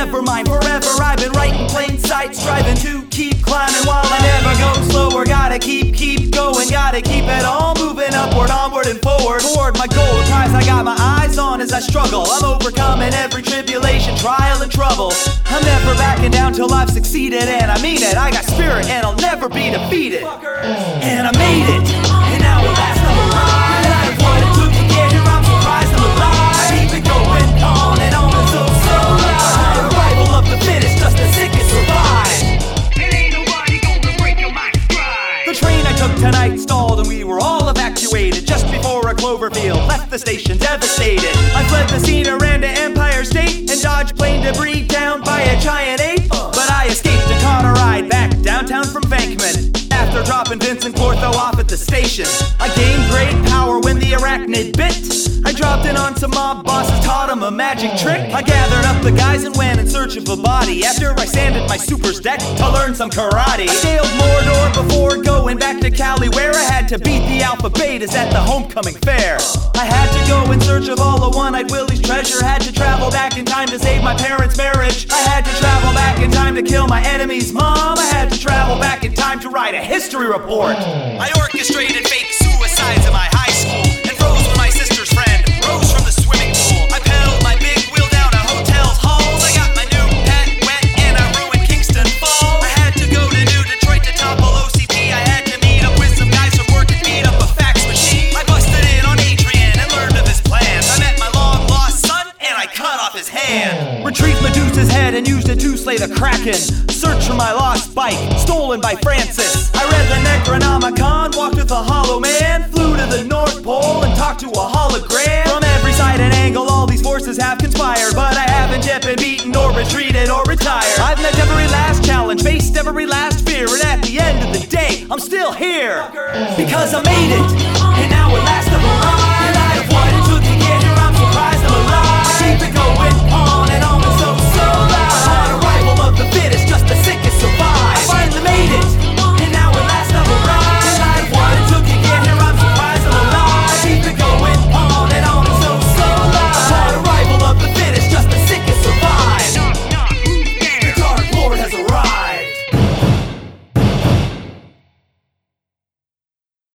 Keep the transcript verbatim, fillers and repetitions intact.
never mind forever. I've been right in plain sight, striving to keep climbing while I never go slower. Gotta keep, keep going, gotta keep it all moving upward, onward and forward toward my goal. The prize I got my eyes on as I struggle. I'm overcoming every tribulation, trial and trouble. I'm never backing down till I've succeeded, and I mean it. I got spirit and I'll never be defeated. And I made it, and now at last I'm alive. Out of what it took to get here, I'm surprised I'm alive. I keep it going on and on and so so loud. Survival of the fittest, just the sickest survive. And ain't nobody gonna break your mind stride. The train I took tonight stalled and we were all evacuated just before a Cloverfield left the station devastated. I fled the scene and ran to Empire State and dodged plane debris down by a giant ape. But I escaped and caught a ride back downtown from Bankman. After dropping Vincent Clortho off at the station, I gained great power when the arachnid bit. I dropped in on some mob bosses, taught them a magic trick. I gathered up the guys and went in search of a body. After I sanded my super's deck to learn some karate, I scaled Mordor before going back to Cali, where I had to beat the Alpha Betas at the homecoming fair. I had to go in search of all the one-eyed Willie's treasure. Had to travel back in time to save my parents' marriage. I had to travel back in time to kill my enemy's mom. I had to travel back in time to write a history report. I orchestrated fake suicides in my high school and froze when my sister's friend rose from the swimming pool. I pedaled my big wheel down a hotel's halls. I got my new pet wet and I ruined Kingston Falls. I had to go to New Detroit to topple O C P. I had to meet up with some guys from work and beat up a fax machine. I busted in on Adrian and learned of his plans. I met my long lost son and I cut off his hand. Retrieved Medusa's head and used it to slay the Kraken. Search for my lost bike, stolen by Francis. I read the Necronomicon, walked with a hollow man, flew to the North Pole and talked to a hologram. From every side and angle, all these forces have conspired, but I haven't yet been beaten or retreated or retired. I've met every last challenge, faced every last fear, and at the end of the day, I'm still here. Because I made it, and now at last I'm alive.